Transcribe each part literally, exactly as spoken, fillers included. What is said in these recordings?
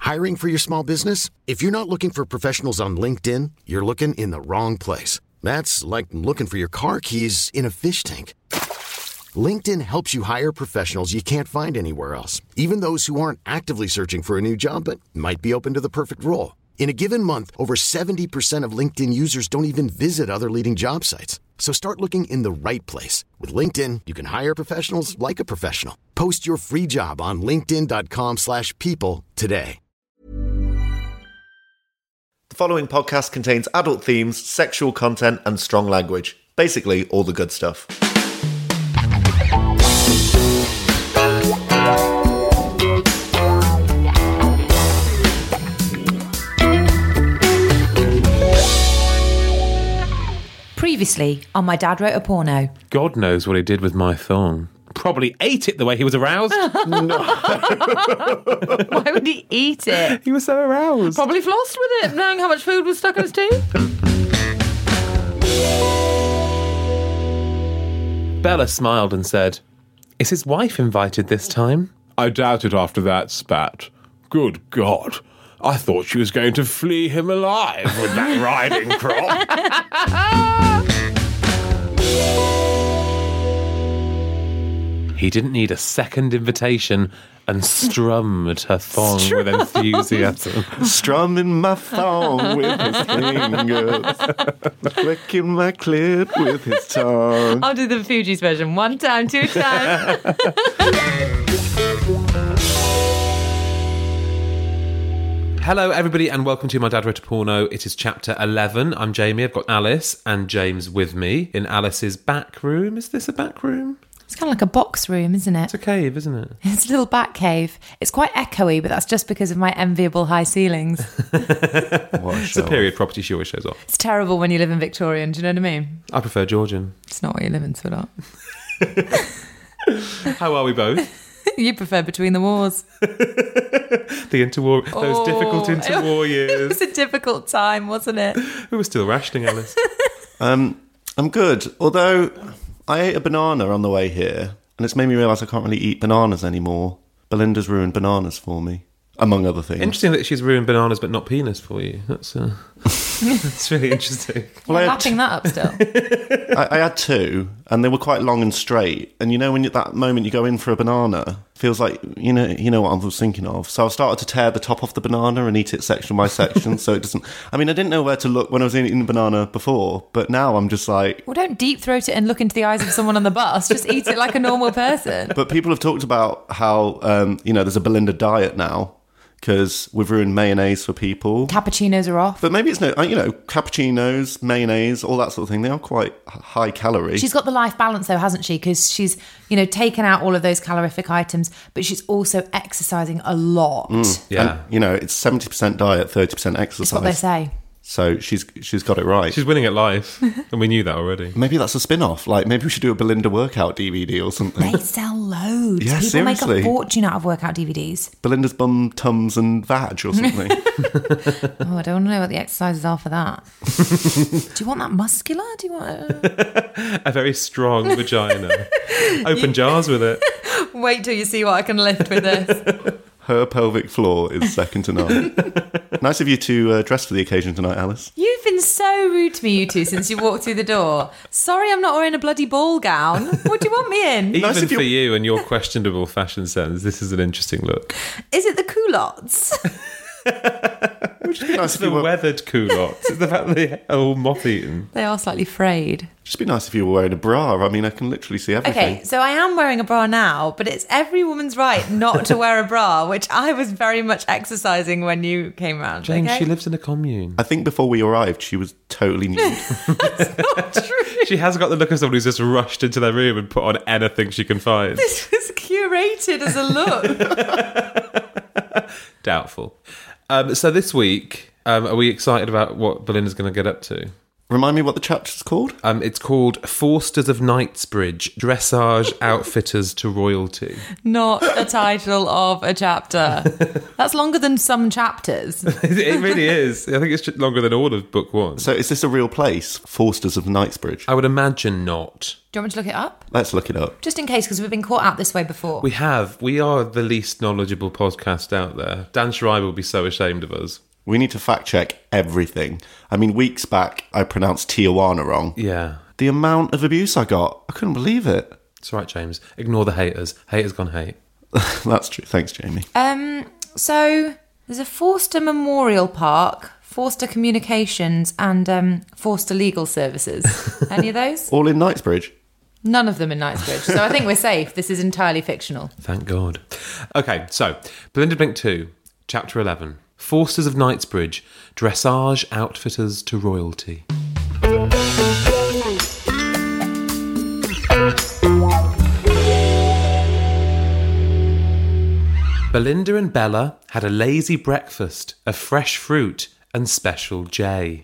Hiring for your small business? If you're not looking for professionals on LinkedIn, you're looking in the wrong place. That's like looking for your car keys in a fish tank. LinkedIn helps you hire professionals you can't find anywhere else, even those who aren't actively searching for a new job but might be open to the perfect role. In a given month, over seventy percent of LinkedIn users don't even visit other leading job sites. So start looking in the right place. With LinkedIn, you can hire professionals like a professional. Post your free job on linkedin.com slash people today. The following podcast contains adult themes, sexual content, and strong language. Basically, all the good stuff. Previously on My Dad Wrote a Porno. God knows what he did with my thong. Probably ate it the way he was aroused. No. Why would he eat it? He was so aroused. Probably flossed with it, knowing how much food was stuck in his teeth. Bella smiled and said, "Is his wife invited this time?" I doubt it after that spat. Good God. I thought she was going to flee him alive with that riding crop. He didn't need a second invitation and strummed her thong Strum. with enthusiasm. Strumming my thong with his fingers, flicking my clit with his tongue. I'll do the Fugees version. One time, two times. Hello, everybody, and welcome to My Dad Wrote a Porno. It is chapter eleven. I'm Jamie. I've got Alice and James with me in Alice's back room. Is this a back room? It's kind of like a box room, isn't it? It's a cave, isn't it? It's a little bat cave. It's quite echoey, but that's just because of my enviable high ceilings. It's a period property she always shows off. It's terrible when you live in Victorian, do you know what I mean? I prefer Georgian. It's not what you live in, sweetheart. How are we both? You prefer Between the Wars. The interwar, those oh, difficult interwar years. It was a difficult time, wasn't it? We were still rationing, Alice. um, I'm good, although I ate a banana on the way here, and it's made me realise I can't really eat bananas anymore. Belinda's ruined bananas for me, among other things. Interesting that she's ruined bananas but not penis for you. That's uh, that's really interesting. Well, You're lapping t- that up still. I, I had two, and they were quite long and straight. And you know, when you, that moment you go in for a banana, feels like you know, you know what I was thinking of. So I started to tear the top off the banana and eat it section by section, so it doesn't. I mean, I didn't know where to look when I was eating the banana before, but now I'm just like, well, don't deep throat it and look into the eyes of someone on the bus. Just eat it like a normal person. But people have talked about how um, you know, there's a Belinda diet now. Because we've ruined mayonnaise for people. Cappuccinos are off. But maybe it's no, you know, cappuccinos, mayonnaise, all that sort of thing. They are quite high calorie. She's got the life balance though, hasn't she? Because she's, you know, taken out all of those calorific items, but she's also exercising a lot. Mm. Yeah. And, you know, it's seventy percent diet, thirty percent exercise. That's what they say. So she's she's got it right. She's winning at life, and we knew that already. Maybe that's a spin-off. Like, maybe we should do a Belinda workout D V D or something. They sell loads. Yeah, People seriously. make a fortune out of workout D V Ds. Belinda's bum, tums and vag or something. Oh, I don't know what the exercises are for that. Do you want that muscular? Do you want a, a very strong vagina? Open jars with it. Wait till you see what I can lift with this. Her pelvic floor is second to none. Nice of you to uh, dress for the occasion tonight, Alice. You've been so rude to me, you two, since you walked through the door. Sorry I'm not wearing a bloody ball gown. What do you want me in? Even nice for you and your questionable fashion sense, this is an interesting look. Is it the culottes? Which would be nice it's if the you were... weathered culottes. It's the fact that they are all moth-eaten. They are slightly frayed. Just be nice if you were wearing a bra. I mean, I can literally see everything. Okay, so I am wearing a bra now, but it's every woman's right not to wear a bra, which I was very much exercising when you came around. James, okay? she lives in a commune. I think before we arrived, she was totally nude. That's not true. She has got the look of someone who's just rushed into their room and put on anything she can find. This was curated as a look. Doubtful. Um, so this week, um, are we excited about what Belinda's going to get up to? Remind me what the chapter's called? Um, it's called Forsters of Knightsbridge, Dressage Outfitters to Royalty. Not a title of a chapter. That's longer than some chapters. It really is. I think it's longer than all of book one. So is this a real place? Forsters of Knightsbridge? I would imagine not. Do you want me to look it up? Let's look it up. Just in case, because we've been caught out this way before. We have. We are the least knowledgeable podcast out there. Dan Schreiber will be so ashamed of us. We need to fact check everything. I mean, weeks back, I pronounced Tijuana wrong. Yeah. The amount of abuse I got, I couldn't believe it. It's all right, James. Ignore the haters. Haters gone hate. That's true. Thanks, Jamie. Um, so there's a Forster Memorial Park, Forster Communications, and um, Forster Legal Services. Any of those? All in Knightsbridge? None of them in Knightsbridge. So I think we're safe. This is entirely fictional. Thank God. Okay, so Belinda Blink two, Chapter eleven. Forsters of Knightsbridge, Dressage Outfitters to Royalty. Belinda and Bella had a lazy breakfast of fresh fruit and special J.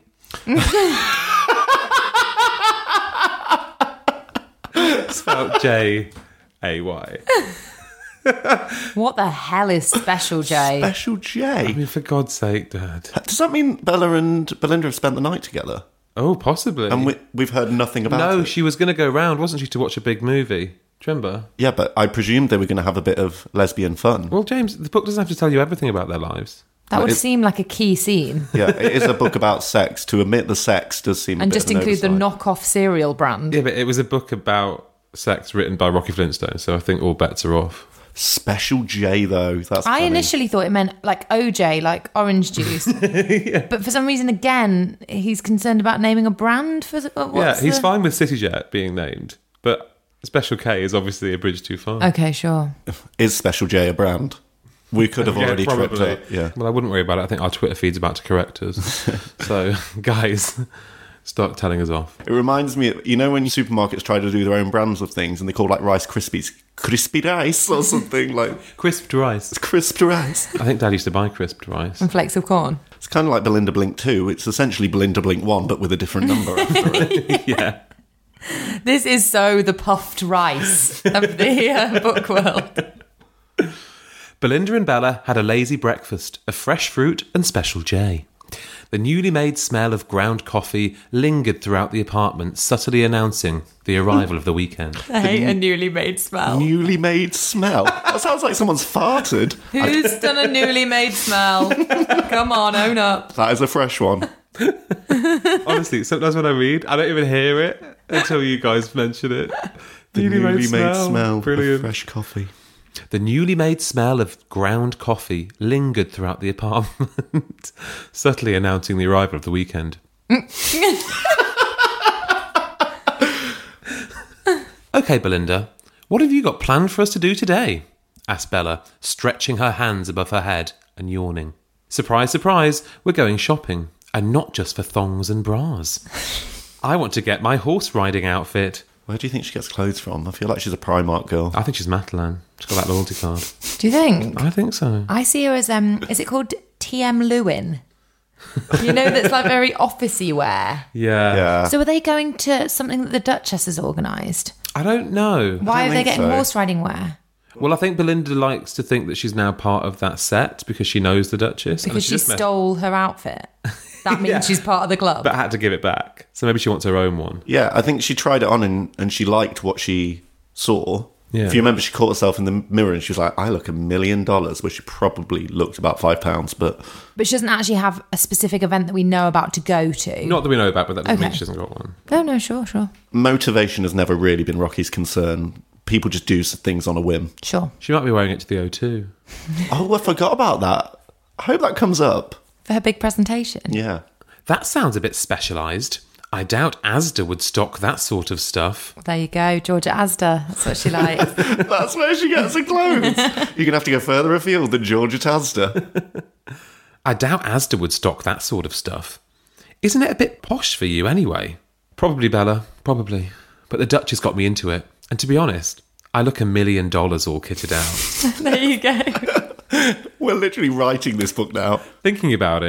Spelled J A Y. What the hell is Special J? Special I J. mean, for God's sake, Dad. Does that mean Bella and Belinda have spent the night together? Oh, possibly. And we, we've heard nothing about no, it? she was going to go round, wasn't she, to watch a big movie? Do you remember? Yeah, but I presumed they were going to have a bit of lesbian fun. Well, James, the book doesn't have to tell you everything about their lives. That would it- seem like a key scene. Yeah, it is a book about sex. To omit the sex does seem a And bit just of an include the oversight. knockoff cereal brand. Yeah, but it was a book about sex written by Rocky Flintstone, so I think all bets are off. Special J, though. That's I funny. initially thought it meant like O J, like orange juice. yeah. But for some reason, again, he's concerned about naming a brand for. What's yeah, he's the... fine with CityJet being named, but Special K is obviously a bridge too far. Okay, sure. Is Special J a brand? We could have Yeah, already tripped probably. up. Yeah. Well, I wouldn't worry about it. I think our Twitter feed's about to correct us. So, guys, start telling us off. It reminds me, you know, when supermarkets try to do their own brands of things and they call like Rice Krispies crispy rice or something like Crisped rice. crisped rice. I think Dad used to buy crisped rice. And flakes of corn. It's kind of like Belinda Blink two. It's essentially Belinda Blink one, but with a different number after it. Yeah. This is so the puffed rice of the uh, book world. Belinda and Bella had a lazy breakfast of fresh fruit and Special J. The newly made smell of ground coffee lingered throughout the apartment, subtly announcing the arrival of the weekend. I hate a newly made smell. Newly made smell. That sounds like someone's farted. Who's done a newly made smell? Come on, own up. That is a fresh one. Honestly, sometimes when I read, I don't even hear it until you guys mention it. The newly, made, smell Brilliant. of fresh coffee. The newly made smell of ground coffee lingered throughout the apartment, subtly announcing the arrival of the weekend. Okay, Belinda, what have you got planned for us to do today? Asked Bella, stretching her hands above her head and yawning. Surprise, surprise, we're going shopping, and not just for thongs and bras. I want to get my horse riding outfit. Where do you think she gets clothes from? I feel like she's a Primark girl. I think she's Matalan. She's got that loyalty card. Do you think? I think so. I see her as, um, is it called T M Lewin? You know, that's like very officey wear. Yeah. Yeah. So are they going to something that the Duchess has organised? I don't know. Why are they think getting so. horse riding wear? Well, I think Belinda likes to think that she's now part of that set because she knows the Duchess. and Because she just met- stole her outfit. That means Yeah. she's part of the club. but had to give it back. So maybe she wants her own one. Yeah, I think she tried it on and, and she liked what she saw. Yeah. If you remember, she caught herself in the mirror and she was like, I look a million dollars, where she probably looked about five pounds. But But she doesn't actually have a specific event that we know about to go to. Not that we know about, but that doesn't mean Okay. she hasn't got one. No, no, sure, sure. motivation has never really been Rocky's concern. People just do things on a whim. Sure. She might be wearing it to the O two. Oh, I forgot about that. I hope that comes up. For her big presentation. Yeah. That sounds a bit specialised. I doubt Asda would stock that sort of stuff. There you go, Georgia Asda. That's what she likes. That's where she gets her clothes. You're going to have to go further afield than Georgia Asda. I doubt Asda would stock that sort of stuff. Isn't it a bit posh for you anyway? Probably, Bella. Probably. But the Duchess got me into it. And to be honest, I look a million dollars all kitted out. There you go. We're literally writing this book now. Thinking about it,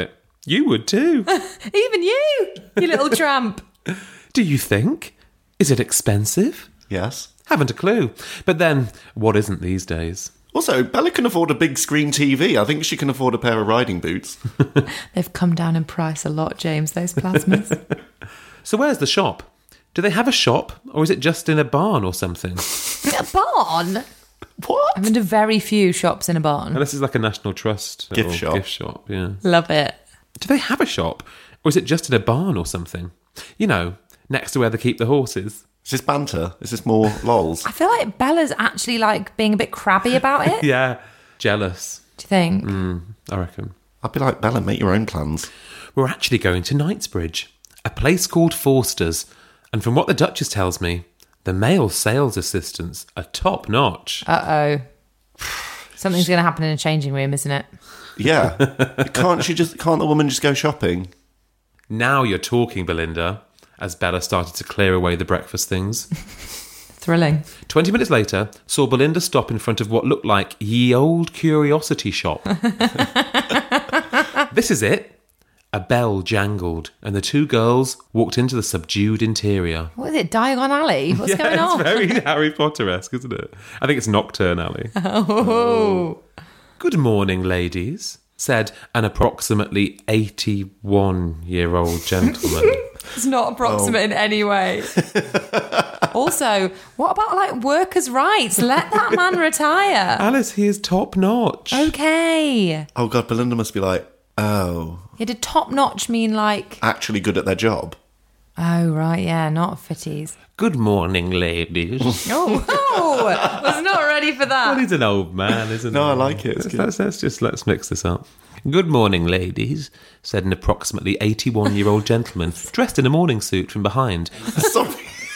You would too. Even you, you little tramp. Do you think? Is it expensive? Yes. Haven't a clue. But then, what isn't these days? Also, Bella can afford a big screen T V. I think she can afford a pair of riding boots. They've come down in price a lot, James, those plasmas. So where's the shop? Do they have a shop, or is it just in a barn or something? A barn? What? I've been to very few shops in a barn. Unless it's like a National Trust Gift or shop. Gift shop, yeah. Love it. Do they have a shop, or is it just in a barn or something? You know, next to where they keep the horses. Is this banter? Is this more lols? I feel like Bella's actually like being a bit crabby about it. Yeah, jealous, Do you think? Mm. I reckon. I'd be like, Bella, make your own plans. We're actually going to Knightsbridge, a place called Forster's, and from what the Duchess tells me, the male sales assistants are top notch. Uh-oh. Something's going to happen in a changing room, isn't it? Yeah. Can't she just, can't the woman just go shopping? Now you're talking, Belinda, as Bella started to clear away the breakfast things. Thrilling. Twenty minutes later, saw Belinda stop in front of what looked like ye old curiosity shop. This is it. A bell jangled, and the two girls walked into the subdued interior. What is it, Diagon Alley? What's yeah, going on? It's very Harry Potter-esque, isn't it? I think it's Nocturne Alley. Oh. Good morning, ladies, said an approximately eighty-one-year-old gentleman. It's not approximate in any way. Also, what about like workers' rights? Let that man retire. Alice, he is top-notch. Okay. Oh, God, Belinda must be like, oh, Yeah, did top notch mean like? actually good at their job. Oh right, yeah, not fitties. Good morning, ladies. Oh, oh, was not ready for Well, that. he's an old man, isn't No, he? I like it. It's Let's, good. let's, let's just let's mix this up. Good morning, ladies, said an approximately eighty-one-year-old gentleman dressed in a morning suit from behind. Sorry.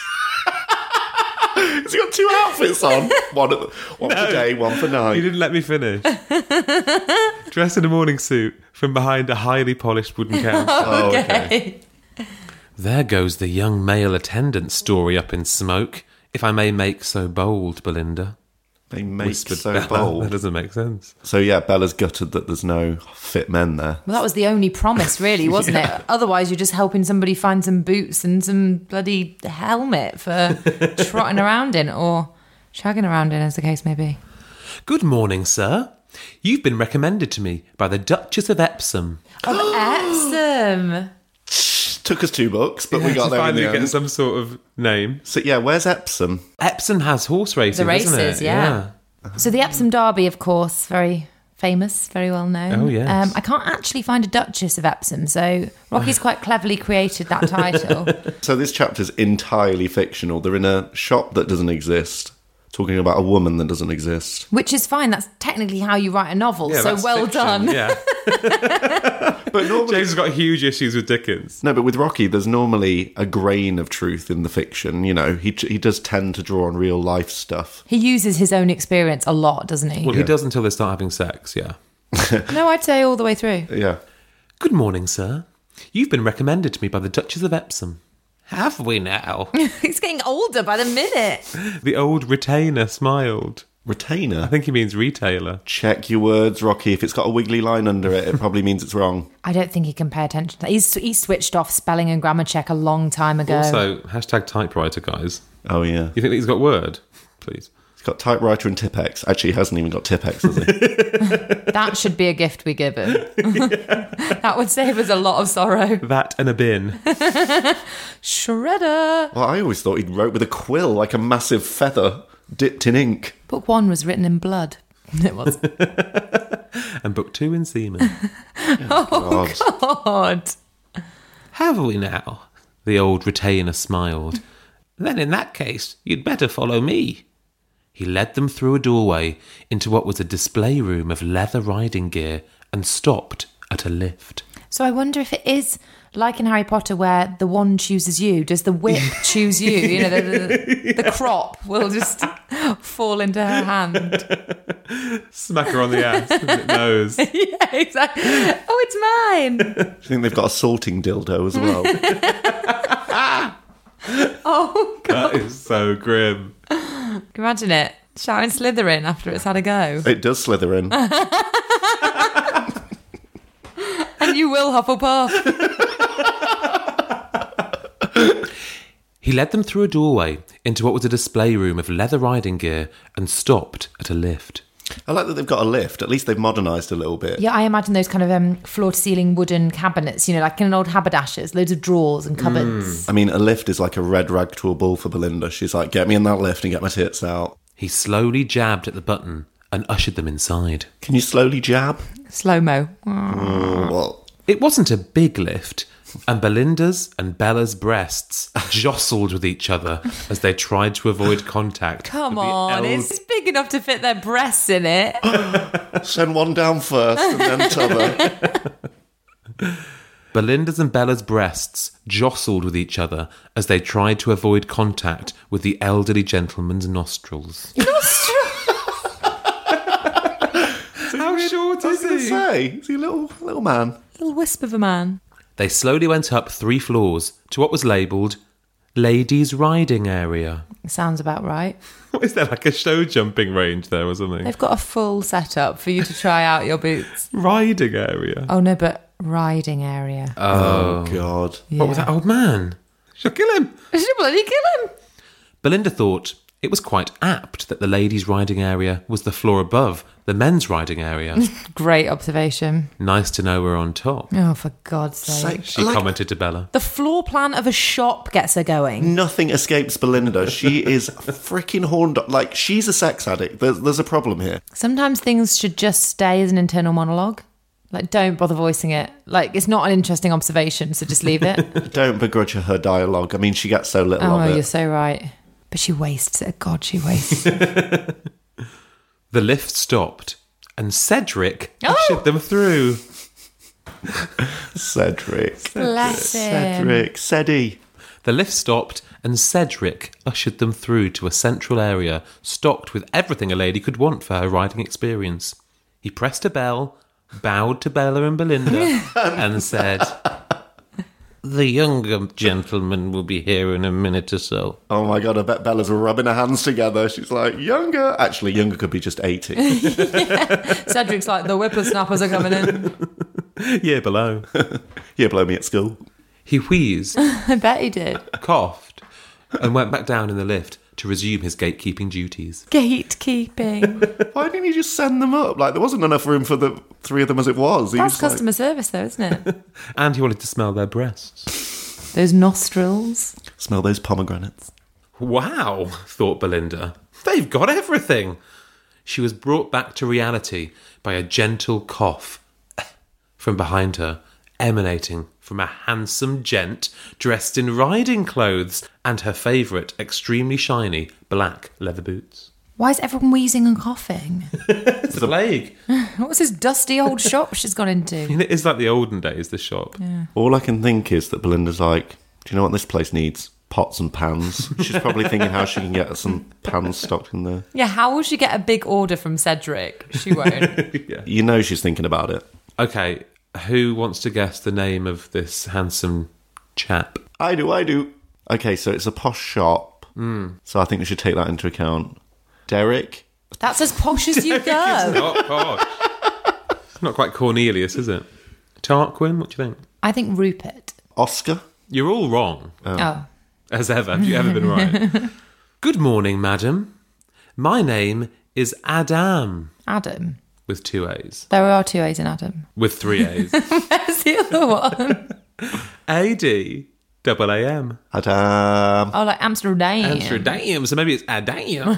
Has he got two outfits on? One, at- one for day, one for You night. didn't let me finish. Dressed in a morning suit from behind a highly polished wooden couch. Oh, okay. Okay. There goes the young male attendant story up in smoke, if I may make so bold, Belinda. They make Whispered so Bella. That bold. doesn't make sense. So, yeah, Bella's gutted that there's no fit men there. Well, that was the only promise, really, wasn't it? Otherwise, you're just helping somebody find some boots and some bloody helmet for trotting around in or shagging around in, as the case may be. Good morning, sir. You've been recommended to me by the Duchess of Epsom. Of Epsom. Took us two books, but we got to there in finally the get end. some sort of name. So, yeah, where's Epsom? Epsom has horse racing, The doesn't races, it? yeah. So the Epsom Derby, of course, very famous, very well known. Oh, yes. Um, I can't actually find a Duchess of Epsom, so Rocky's quite cleverly created that title. So this chapter's entirely fictional. They're in a shop that doesn't exist, talking about a woman that doesn't exist. Which is fine. That's technically how you write a novel. Yeah, so that's well fiction, done. Yeah. But normally, James has got huge issues with Dickens. no, but with Rocky, there's normally a grain of truth in the fiction. You know, he he does tend to draw on real life stuff. He uses his own experience a lot, doesn't he? Well, he does until they start having sex, yeah. No, I'd say all the way through. Yeah. Good morning, sir. You've been recommended to me by the Duchess of Epsom. Have we now? He's getting older by the minute. The old retainer smiled. Retainer. I think he means retailer. Check your words, Rocky. If it's got a wiggly line under it, it probably means it's wrong. I don't think he can pay attention to that. He's, he switched off spelling and grammar check a long time ago. Also, hashtag typewriter, guys. Oh, yeah. You think he's got Word? Please. He's got typewriter and Tipex. Actually, he hasn't even got Tipex, has he? That should be a gift we give him. That would save us a lot of sorrow. That and a bin. Shredder. Well, I always thought he wrote with a quill, like a massive feather dipped in ink. Book one was written in blood. It was. And book two in semen. God. God. Have we now? The old retainer smiled. Then in that case, you'd better follow me. He led them through a doorway into what was a display room of leather riding gear and stopped at a lift. So I wonder if it is like in Harry Potter where the wand chooses you. Does the whip choose you? You know, the, the, the crop will just fall into her hand. Smack her on the ass with it knows. Yeah, exactly. Oh, it's mine. I think they've got a salting dildo as well. Oh, God. That is so grim. Imagine it. Shouting Slytherin after it's had a go. It does slither in. And then you will Hufflepuff. He led them through a doorway into what was a display room of leather riding gear and stopped at a lift. I like that they've got a lift. At least they've modernised a little bit. Yeah, I imagine those kind of um, floor-to-ceiling wooden cabinets, you know, like in an old haberdashers, loads of drawers and cupboards. I mean, a lift is like a red rag to a bull for Belinda. She's like, get me in that lift and get my tits out. He slowly jabbed at the button and ushered them inside. Can you slowly jab? Slow-mo. Mm, well, It wasn't a big lift, and Belinda's and Bella's breasts jostled with each other as they tried to avoid contact. Come with the on, eld- it's big enough to fit their breasts in it. send one down first and then t'other. Belinda's and Bella's breasts jostled with each other as they tried to avoid contact with the elderly gentleman's nostrils. How short I was is going to he? say, is he a little, little man? Little wisp of a man. They slowly went up three floors to what was labelled Ladies' Riding Area. Sounds about right. What is there, like a show jumping range there or something? They've got a full setup for you to try out your boots. Riding Area? Oh, no, but riding area. Oh, God. What was that old man? She'll kill him. Should bloody kill him. Belinda thought it was quite apt that the ladies' riding area was the floor above the men's riding area. Great observation. Nice to know we're on top, Oh, for God's sake. Say- she like, commented to Bella. The floor plan of a shop gets her going. nothing escapes Belinda. She is freaking horned up. Like, she's a sex addict. There's, there's a problem here. Sometimes things should just stay as an internal monologue. Like, don't bother voicing it. Like, it's not an interesting observation, so just leave it. Don't begrudge her her dialogue. I mean, she gets so little Oh, of it. you're so right. But she wastes it. God, she wastes it. The lift stopped, and Cedric Oh! ushered them through. Cedric. Bless him. Cedric. Ceddy. The lift stopped, and Cedric ushered them through to a central area stocked with everything a lady could want for her riding experience. He pressed a bell, bowed to Bella and Belinda, and said, "The younger gentleman will be here in a minute or so." Oh my God, I bet Bella's rubbing her hands together. She's like, younger. Actually, younger could be just eighty. Cedric's like, the whippersnappers are coming in. Yeah, below. Yeah, blow me at school. He wheezed, I bet he did. coughed, and went back down in the lift to resume his gatekeeping duties. Gatekeeping. Why didn't he just send them up? Like, there wasn't enough room for the three of them as it was. He That's was like- customer service, though, isn't it? And he wanted to smell their breasts. Those nostrils. Smell those pomegranates. Wow, thought Belinda. They've got everything. She was brought back to reality by a gentle cough from behind her, emanating from a handsome gent dressed in riding clothes and her favourite extremely shiny black leather boots. Why is everyone wheezing and coughing? It's the plague. What's this dusty old shop she's gone into? It is like the olden days, this shop. All I can think is that Belinda's like, do you know what this place needs? Pots and pans. She's probably thinking how she can get some pans stocked in there. Yeah, how will she get a big order from Cedric? She won't. You know she's thinking about it. Okay, who wants to guess the name of this handsome chap? I do, I do. Okay, so it's a posh shop. Mm. So I think we should take that into account. Derek? That's as posh as you go. Not posh. It's not quite Cornelius, is it? Tarquin, what do you think? I think Rupert. Oscar? You're all wrong, Oh. as ever. Have you ever been right? Good morning, madam. My name is Adam, Adam. with two A's. There are two A's in Adam. With three A's. Where's the other one? A D double A M. Adam. Oh, like Amsterdam. Amsterdam. So maybe it's Adam.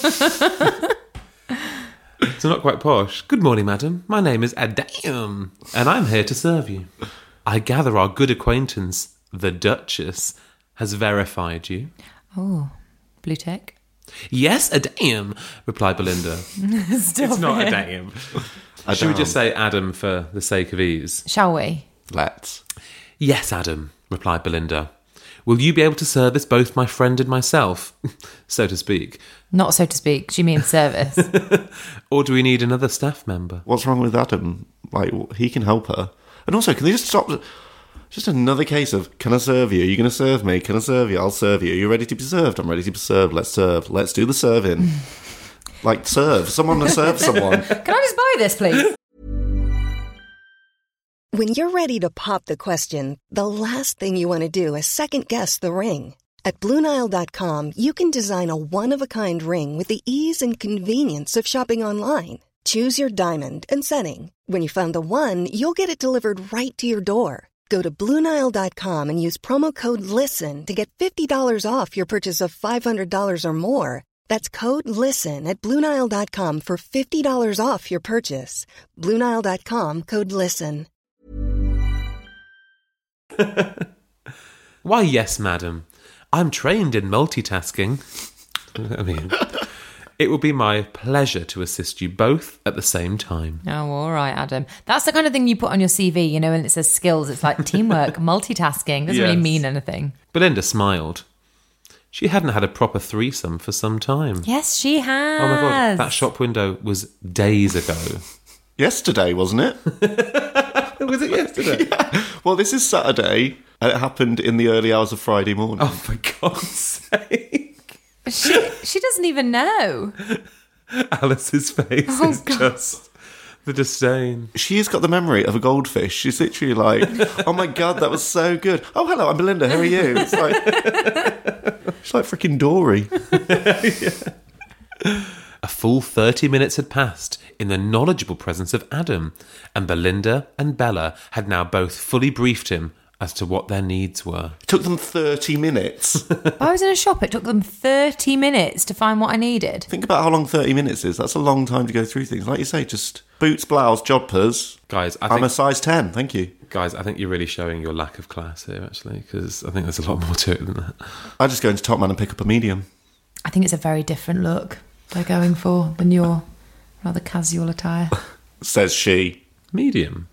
So not quite posh. Good morning, madam. My name is Adam, and I'm here to serve you. I gather our good acquaintance, the Duchess, has verified you. Oh, blue tick. Yes, Adam, replied Belinda. Stop It's not it. Adam. Should we just say Adam for the sake of ease? Shall we? Let's. Yes, Adam, replied Belinda. Will you be able to service both my friend and myself, so to speak? Not so to speak. She means service. Or do we need another staff member? What's wrong with Adam? Like, he can help her. And also, can they just stop... Just another case of, can I serve you? Are you going to serve me? Can I serve you? I'll serve you. Are you ready to be served? I'm ready to be served. Let's serve. Let's do the serving. Like, serve. Someone to serve someone. Can I just buy this, please? When you're ready to pop the question, the last thing you want to do is second-guess the ring. At Blue Nile dot com, you can design a one-of-a-kind ring with the ease and convenience of shopping online. Choose your diamond and setting. When you find the one, you'll get it delivered right to your door. Go to Blue Nile dot com and use promo code LISTEN to get fifty dollars off your purchase of five hundred dollars or more. That's code LISTEN at Blue Nile dot com for fifty dollars off your purchase. Blue Nile dot com, code LISTEN. Why, yes, madam. I'm trained in multitasking. I mean, it will be my pleasure to assist you both at the same time. Oh, all right, Adam. That's the kind of thing you put on your C V, you know, when it says skills. It's like teamwork, multitasking. Doesn't really Yes. mean anything. Belinda smiled. She hadn't had a proper threesome for some time. Yes, she has. Oh my god, that shop window was days ago. Yesterday, wasn't it? Was it yesterday? Yeah. Well, this is Saturday, and it happened in the early hours of Friday morning. Oh, for God's sake. She, she doesn't even know. Alice's face Oh, is God. just the disdain. She's got the memory of a goldfish. She's literally like, oh my God, that was so good. Oh, hello, I'm Belinda. How are you? It's like, she's like freaking Dory. A full thirty minutes had passed in the knowledgeable presence of Adam, and Belinda and Bella had now both fully briefed him as to what their needs were. It took them thirty minutes. I was in a shop. It took them thirty minutes to find what I needed. Think about how long thirty minutes is. That's a long time to go through things. Like you say, just boots, blouse, jodhpurs. Guys, I I'm think, a size ten, thank you. guys, I think you're really showing your lack of class here, actually, because I think there's a lot more to it than that. I just go into Top Man and pick up a medium. I think it's a very different look they're going for than your rather casual attire. Says she. Medium.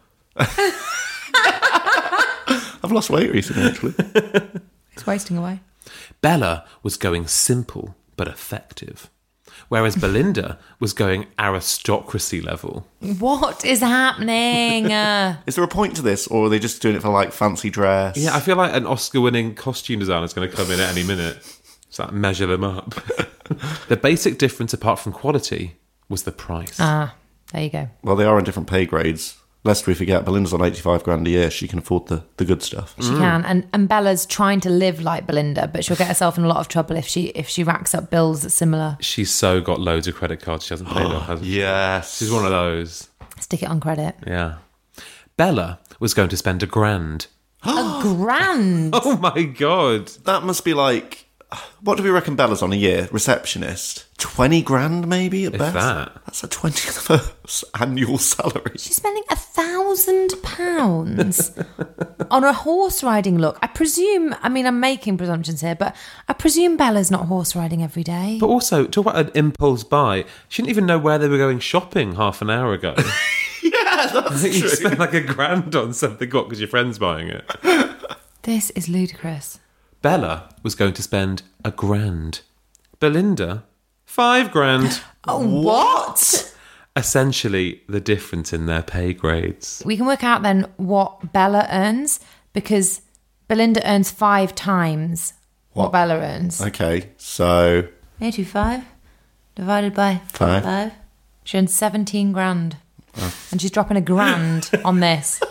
I've lost weight recently, actually. It's wasting away. Bella was going simple but effective, whereas Belinda was going aristocracy level. What is happening? Uh, Is there a point to this, or are they just doing it for, like, fancy dress? Yeah, I feel like an Oscar-winning costume designer is going to come in at any minute. So that measure them up. The basic difference, apart from quality, was the price. ah, there you go. Well, they are in different pay grades. Lest we forget, Belinda's on eighty-five grand a year. She can afford the, the good stuff. She can, and and Bella's trying to live like Belinda, but she'll get herself in a lot of trouble if she if she racks up bills that's similar. She's so got loads of credit cards she hasn't paid off, hasn't she? Yes. She's one of those. Stick it on credit. Yeah. Bella was going to spend a grand. A grand. Oh my God. That must be like... What do we reckon Bella's on a year? Receptionist? twenty grand maybe at If best? that. That's a twenty-first annual salary. She's spending a thousand pounds on a horse riding look. I presume, I mean, I'm making presumptions here, but I presume Bella's not horse riding every day. But also, talk about an impulse buy. She didn't even know where they were going shopping half an hour ago. Yeah, that's You true. spent like a grand on something, what, because your friend's buying it? This is ludicrous. Bella was going to spend a grand. Belinda, five grand. Oh, what? Essentially, the difference in their pay grades. We can work out then what Bella earns because Belinda earns five times what, What? Bella earns. Okay, so... eighty-five divided by Five. five. She earns seventeen grand. And she's dropping a grand on this.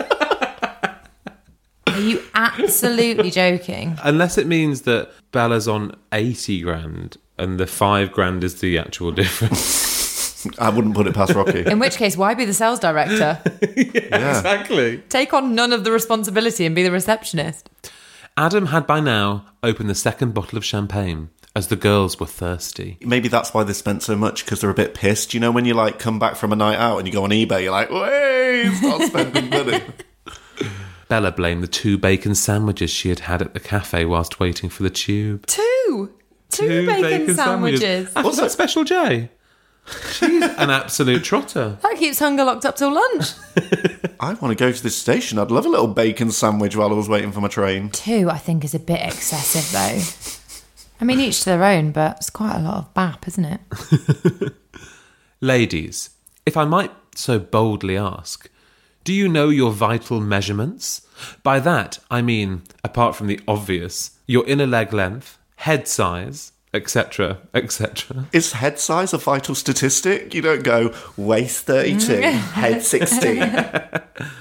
Are you absolutely joking? Unless it means that Bella's on eighty grand and the five grand is the actual difference. I wouldn't put it past Rocky. In which case, why be the sales director? Yeah. Exactly. Take on none of the responsibility and be the receptionist. Adam had by now opened the second bottle of champagne as the girls were thirsty. Maybe that's why they spent so much, because they're a bit pissed. You know, when you, like, come back from a night out and you go on eBay, you're like, wait, start spending money. Bella blamed the two bacon sandwiches she had had at the cafe whilst waiting for the tube. Two. Two, bacon, sandwiches. After that special J. She's an absolute trotter. That keeps hunger locked up till lunch. I want to go to this station. I'd love a little bacon sandwich while I was waiting for my train. Two, I think, is a bit excessive, though. I mean, each to their own, but it's quite a lot of bap, isn't it? Ladies, if I might so boldly ask, do you know your vital measurements? By that, I mean, apart from the obvious, your inner leg length, head size, et cetera, et cetera. Is head size a vital statistic? You don't go waist thirty-two, head sixteen.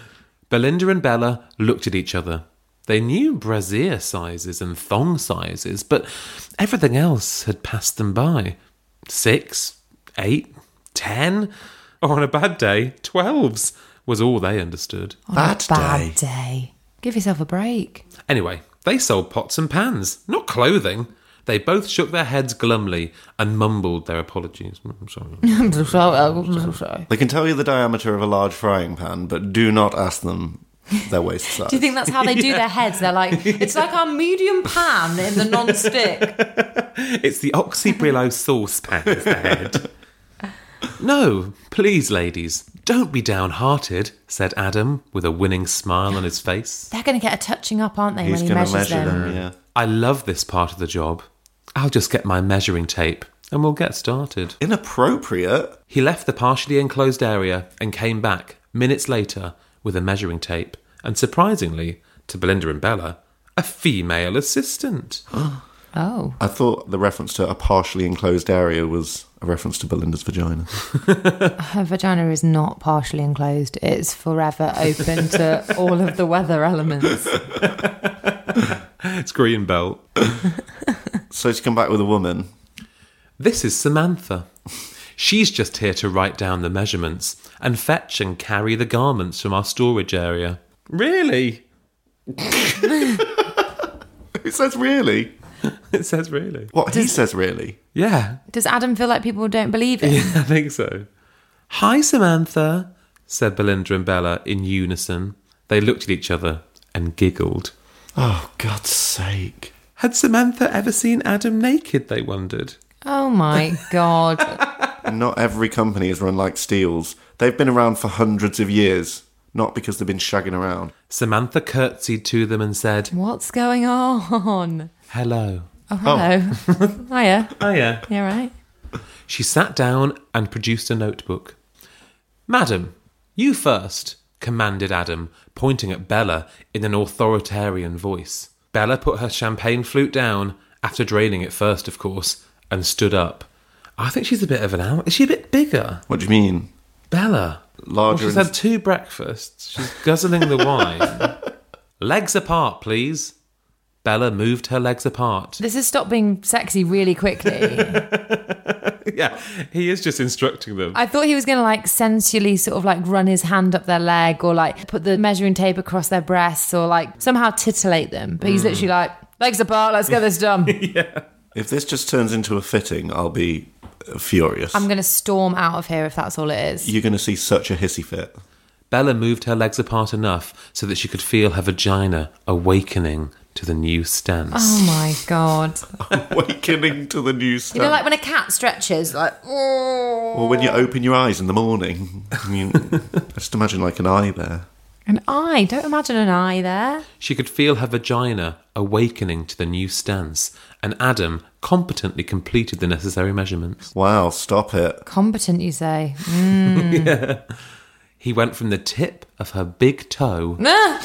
Belinda and Bella looked at each other. They knew brassiere sizes and thong sizes, but everything else had passed them by. Six, eight, ten, or on a bad day, twelves was all they understood. On Bad a bad day. day. Give yourself a break. Anyway, they sold pots and pans, not clothing. They both shook their heads glumly and mumbled their apologies. I'm sorry. They can tell you the diameter of a large frying pan, but do not ask them their waist size. Do you think that's how they do their heads? They're like, it's like our medium pan in the non-stick. It's the Oxybrillo saucepan is the head. No, please, ladies, don't be downhearted, said Adam with a winning smile on his face. They're going to get a touching up, aren't they, He's when he going measures to measure them? them, yeah. I love this part of the job. I'll just get my measuring tape and we'll get started. Inappropriate? He left the partially enclosed area and came back minutes later with a measuring tape and, surprisingly, to Belinda and Bella, a female assistant. Oh. I thought the reference to a partially enclosed area was a reference to Belinda's vagina. Her vagina is not partially enclosed. It's forever open to all of the weather elements. It's green belt. So she come back with a woman. This is Samantha. She's just here to write down the measurements and fetch and carry the garments from our storage area. Really? It says really. It says really. What, he says really? Yeah, Does Adam feel like people don't believe it? I think so. Hi, Samantha, said Belinda and Bella in unison. They looked at each other and giggled. Oh, God's sake. Had Samantha ever seen Adam naked, they wondered. Oh my God. Not every company is run like Steele's. They've been around for hundreds of years, not because they've been shagging around. Samantha curtsied to them and said, What's going on? hello. Oh, hello. Hiya. Oh, yeah. You all right? She sat down and produced a notebook. Madam, you first, commanded Adam, pointing at Bella in an authoritarian voice. Bella put her champagne flute down, after draining it first, of course, and stood up. I think she's a bit of an owl. Is she a bit bigger? What do you mean? Bella. Larger Well, she's and- had two breakfasts. She's guzzling the wine. Legs apart, please. Bella moved her legs apart. This has stopped being sexy really quickly. Yeah, he is just instructing them. I thought he was going to like sensually sort of like run his hand up their leg or like put the measuring tape across their breasts or like somehow titillate them. But he's literally like, legs apart, let's get this done. Yeah. If this just turns into a fitting, I'll be furious. I'm going to storm out of here if that's all it is. You're going to see such a hissy fit. Bella moved her legs apart enough so that she could feel her vagina awakening to the new stance. Oh my God. Awakening to the new stuff. You know, like when a cat stretches, like, oh. Or when you open your eyes in the morning. I mean, just imagine like an eye there. An eye. Don't imagine an eye there. She could feel her vagina awakening to the new stance, and Adam competently completed the necessary measurements. Wow, stop it. Competent, you say. Mm. Yeah. He went from the tip of her big toe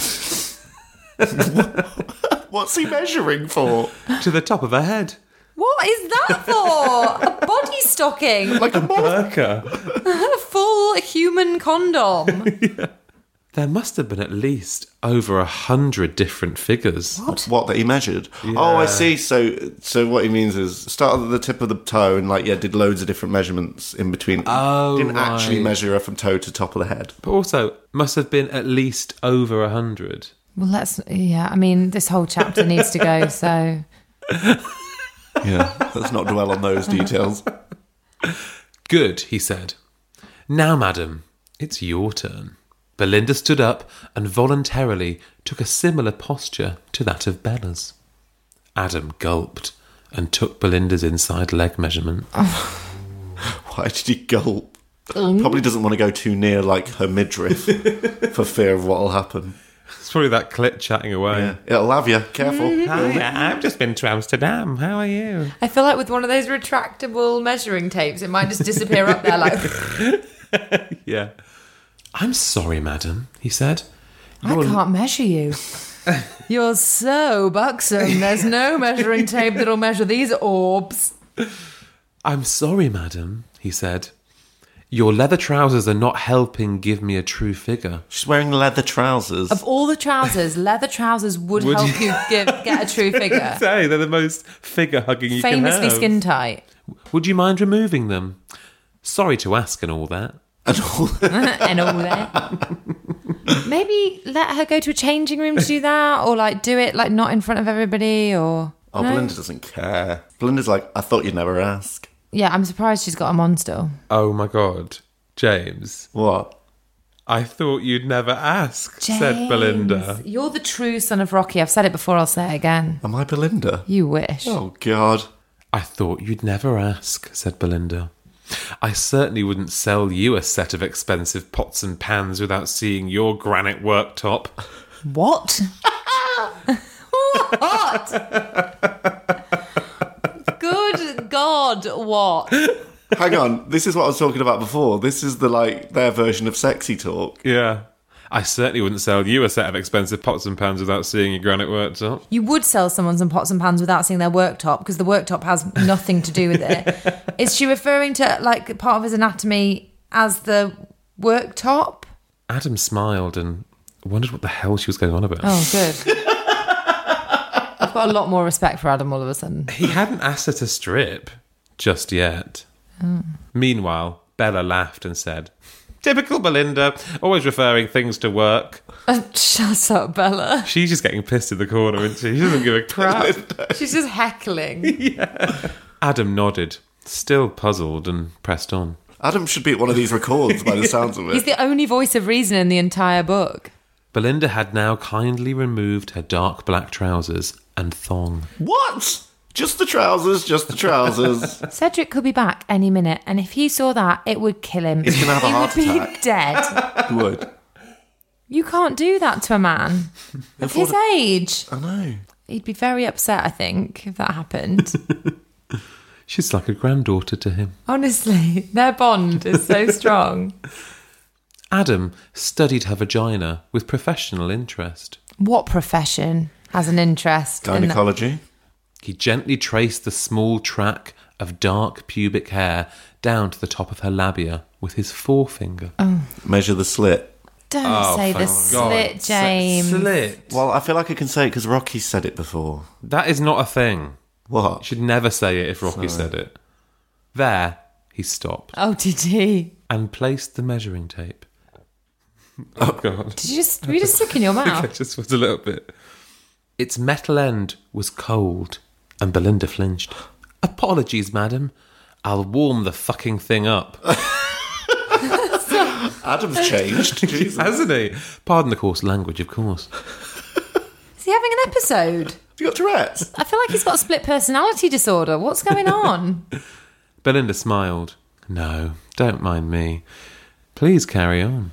What's he measuring for? to the top of her head. What is that for? A body stocking. Like a moth. Burka. A full human condom. There must have been at least over a hundred different figures. What? What, that he measured? Oh, I see. So so what he means is started at the tip of the toe and like, yeah, did loads of different measurements in between. Oh, Didn't actually right. measure her from toe to top of the head. But also, must have been at least over a hundred. Well, let's, yeah, I mean, this whole chapter needs to go, so. Yeah, let's not dwell on those details. Good, he said. Now, madam, it's your turn. Belinda stood up and voluntarily took a similar posture to that of Bella's. Adam gulped and took Belinda's inside leg measurement. Why did he gulp? Probably doesn't want to go too near like her midriff for fear of what'll happen. It's probably that clit chatting away. Yeah, it'll have you. Careful. Hi, I've just been to Amsterdam. How are you? I feel like with one of those retractable measuring tapes, it might just disappear up there like. Yeah. I'm sorry, madam, he said. I can't measure you. You're so buxom. There's no measuring tape that'll measure these orbs. I'm sorry, madam, he said. Your leather trousers are not helping give me a true figure. She's wearing leather trousers. Of all the trousers, leather trousers would, Would help you- you give, get a true figure. Say, they're the most figure-hugging you Famously can have. skin tight. Would you mind removing them? Sorry to ask and all that. And all And all that. Maybe let her go to a changing room to do that, or like do it like not in front of everybody, or... Oh, No? Belinda doesn't care. Belinda's like, I thought you'd never ask. Yeah, I'm surprised she's got them on still. Oh my God. James, What? I thought you'd never ask, said Belinda. James, you're the true son of Rocky. I've said it before, I'll say it again. Am I Belinda? You wish. Oh, God. I thought you'd never ask, said Belinda. I certainly wouldn't sell you a set of expensive pots and pans without seeing your granite worktop. What? What? Good God, what? Hang on. This is what I was talking about before. This is the, like, their version of sexy talk. Yeah. I certainly wouldn't sell you a set of expensive pots and pans without seeing your granite worktop. You would sell someone some pots and pans without seeing their worktop, because the worktop has nothing to do with it. Is she referring to like part of his anatomy as the worktop? Adam smiled and wondered what the hell she was going on about. Oh, good. I've got a lot more respect for Adam all of a sudden. He hadn't asked her to strip just yet. Meanwhile, Bella laughed and said, typical Belinda, always referring things to work. Uh, shut up, Bella. She's just getting pissed in the corner, isn't she? She doesn't give a crap. She's just heckling. Adam nodded, still puzzled, and pressed on. Adam should be at one of these records by the sounds of He's it. the only voice of reason in the entire book. Belinda had now kindly removed her dark black trousers and thong. What? Just the trousers, just the trousers. Cedric could be back any minute, and if he saw that, it would kill him. He's gonna have a he heart would attack. be dead. He would. You can't do that to a man of his age. I know. He'd be very upset, I think, if that happened. She's like a granddaughter to him. Honestly, their bond is so strong. Adam studied her vagina with professional interest. What profession has an interest in that? Gynecology. He gently traced the small track of dark pubic hair down to the top of her labia with his forefinger. Measure the slit. Don't Oh, say the thank God. slit, James. Slit. Well, I feel like I can say it because Rocky said it before. That is not a thing. You What? should never say it if Rocky said it. There, he stopped Oh, did he? and placed the measuring tape. Oh, God. Did you just, were you just stick in your I mouth? just was a little bit. Its metal end was cold, and Belinda flinched. Apologies, madam. I'll warm the fucking thing up. Adam's changed. Jesus. Hasn't he? Pardon the coarse language, of course. Is he having an episode? You got Tourette's? I feel like he's got a split personality disorder. What's going on? Belinda smiled. No, don't mind me. Please carry on.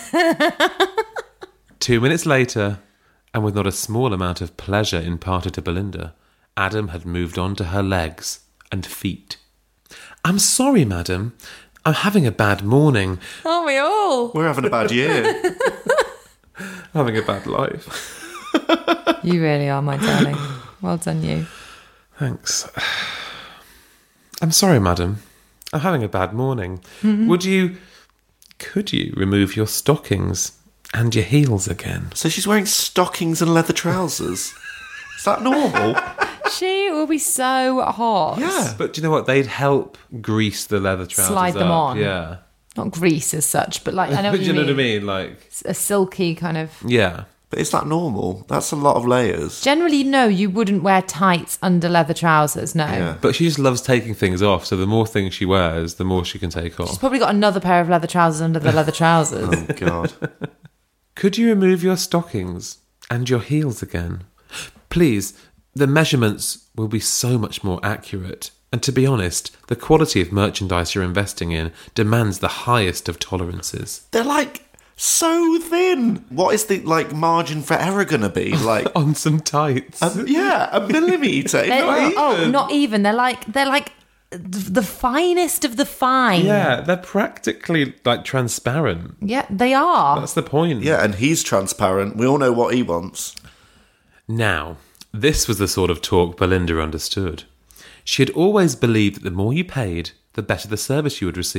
Two minutes later, and with not a small amount of pleasure imparted to Belinda, Adam had moved on to her legs and feet. I'm sorry, madam. I'm having a bad morning. Aren't we all? We're having a bad year. Having a bad life. You really are, my darling. Well done, you. Thanks. I'm sorry, madam. I'm having a bad morning. Would you... Could you remove your stockings and your heels again? So she's wearing stockings and leather trousers. Is that normal? She will be so hot. Yeah. But do you know what? They'd help grease the leather trousers Slide them up. on. Yeah. Not grease as such, but like, I know But what do you you know mean. what I mean? Like, It's a silky kind of... yeah. But is that normal? That's a lot of layers. Generally, no, you wouldn't wear tights under leather trousers, no. Yeah. But she just loves taking things off, so the more things she wears, the more she can take She's off. probably got another pair of leather trousers under the leather trousers. Oh, God. Could you remove your stockings and your heels again? Please, the measurements will be so much more accurate. And to be honest, the quality of merchandise you're investing in demands the highest of tolerances. They're like so thin. What is the like margin for error going to be? Like, On some tights. a, yeah, a millimetre. They're- Not oh, even. not even. They're like they're like the finest of the fine. Yeah, they're practically like transparent. Yeah, they are. That's the point. Yeah, and he's transparent. We all know what he wants. Now, this was the sort of talk Belinda understood. She had always believed that the more you paid, the better the service you would receive,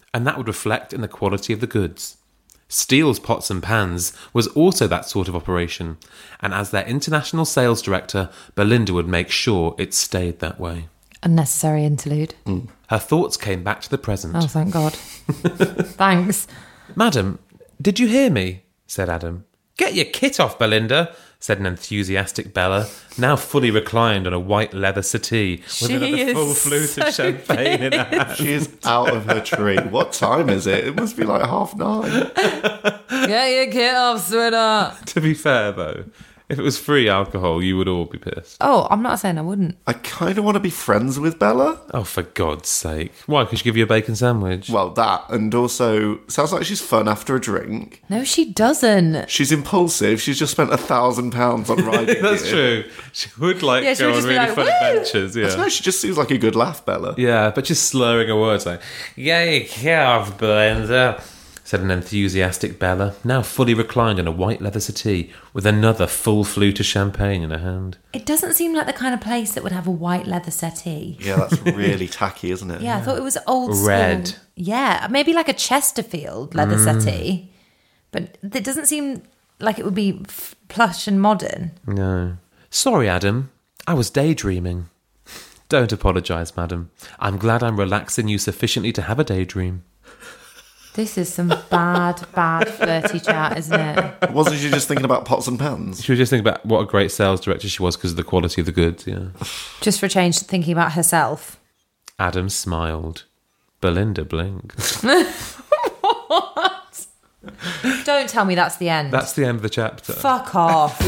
and that would reflect in the quality of the goods. Steele's Pots and Pans was also that sort of operation, and as their international sales director, Belinda would make sure it stayed that way. Unnecessary interlude. Mm. Her thoughts came back to the present. Oh, thank God. Thanks. Madam, did you hear me? Said Adam. Get your kit off, Belinda, said an enthusiastic Bella, now fully reclined on a white leather settee with She another is full flute so of champagne in her hand. She is out of her tree. What time is it? It must be like half nine. Get your kit off, sweetheart. To be fair, though, if it was free alcohol, you would all be pissed. Oh, I'm not saying I wouldn't. I kind of want to be friends with Bella. Oh, for God's sake. Why? Could she give you a bacon sandwich? Well, that, and also, sounds like she's fun after a drink. No, she doesn't. She's impulsive. She's just spent a thousand pounds on riding. That's here. true. She would like Yeah, she go would on just be really like, fun "Woo!" adventures. I Yeah. don't know, she just seems like a good laugh, Bella. Yeah, but just slurring her words like, yeah, you can't, Belinda, said an enthusiastic Bella, now fully reclined on a white leather settee with another full flute of champagne in her hand. It doesn't seem like the kind of place that would have a white leather settee. Yeah, that's really tacky, isn't it? Yeah, I thought it was old school. Red. Yeah, maybe like a Chesterfield leather settee. But it doesn't seem like it would be f- plush and modern. No. Sorry, Adam. I was daydreaming. Don't apologise, madam. I'm glad I'm relaxing you sufficiently to have a daydream. This is some bad, bad flirty chat, isn't it? Wasn't she just thinking about pots and pans? She was just thinking about what a great sales director she was because of the quality of the goods, yeah. Just for a change, thinking about herself. Adam smiled. Belinda blinked. What? Don't tell me that's the end. That's the end of the chapter. Fuck off.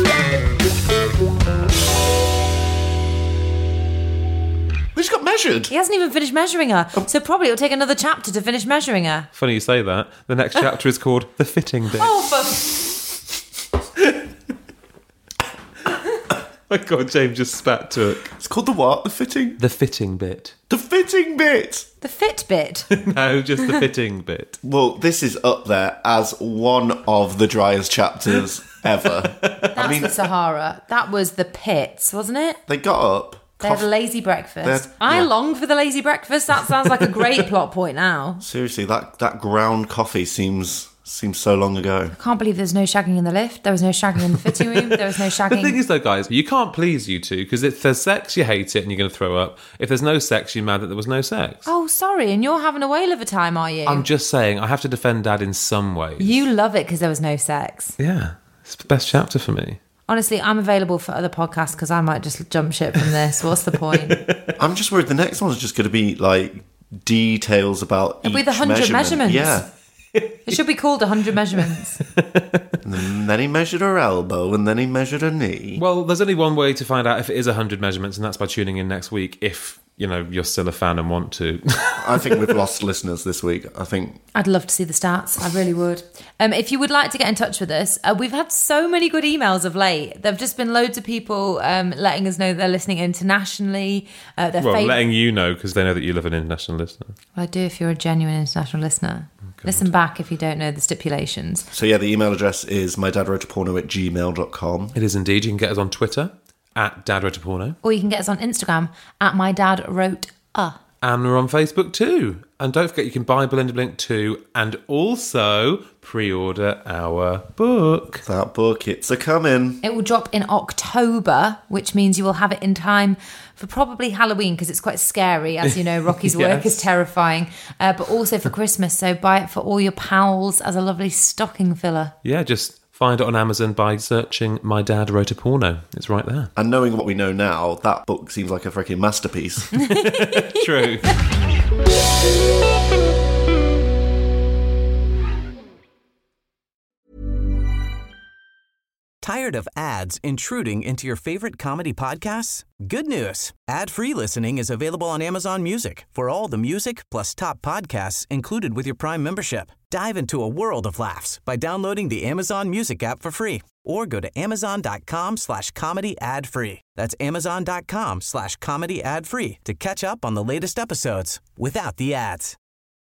We just got measured. He hasn't even finished measuring her. So probably it'll take another chapter to finish measuring her. Funny you say that. The next chapter is called The Fitting Bit. Oh, for... My God, James just spat took. It's called the what? The fitting? The Fitting Bit. The fitting bit. The Fitbit. No, just the Fitting Bit. Well, this is up there as one of the driest chapters ever. That's I mean, the Sahara. That was the pits, wasn't it? they got up. They had cough- a lazy breakfast. They're- I yeah. long for the lazy breakfast. That sounds like a great plot point now. Seriously, that, that ground coffee seems seems so long ago. I can't believe there's no shagging in the lift. There was no shagging in the fitting room. There was no The thing shagging. is, though, guys, you can't please you two because if there's sex, you hate it and you're going to throw up. If there's no sex, you're mad that there was no sex. Oh, sorry. And you're having a whale of a time, are you? I'm just saying, I have to defend Dad in some ways. You love it because there was no sex. Yeah, it's the best chapter for me. Honestly, I'm available for other podcasts because I might just jump ship from this. What's the point? I'm just worried the next one's just going to be like details about It'll be each the hundred measurement. measurements. Yeah. It should be called one hundred measurements. And then he measured her elbow, and then he measured her knee. Well, there's only one way to find out if it is one hundred measurements, and that's by tuning in next week if, you know, you're still a fan and want to. I think we've lost listeners this week. I think I'd love to see the stats. I really would. Um, if you would like to get in touch with us, uh, we've had so many good emails of late. There have just been loads of people um, letting us know that they're listening internationally. Uh, their Well, favourite. letting you know because they know that you live an international listener. Well, I do if you're a genuine international listener. Listen back if you don't know the stipulations. so. Yeah, the email address is my dad wrote a porno at gmail dot com. It is indeed. You can get us on Twitter at Dad Wrote a Porno. Or you can get us on Instagram at my dad wrote a. And we're on Facebook too. And don't forget you can buy Belinda Blink too and also pre-order our book. That book, it's a coming. It will drop in October, which means you will have it in time for probably Halloween because it's quite scary. As you know, Rocky's work Yes. is terrifying, uh, but also for Christmas. So buy it for all your pals as a lovely stocking filler. Yeah, just find it on Amazon by searching My Dad Wrote a Porno. It's right there. And knowing what we know now, that book seems like a freaking masterpiece. True. Tired of ads intruding into your favorite comedy podcasts? Good news. Ad-free listening is available on Amazon Music for all the music plus top podcasts included with your Prime membership. Dive into a world of laughs by downloading the Amazon Music app for free or go to amazon.com slash comedy ad free. That's amazon.com slash comedy ad free to catch up on the latest episodes without the ads.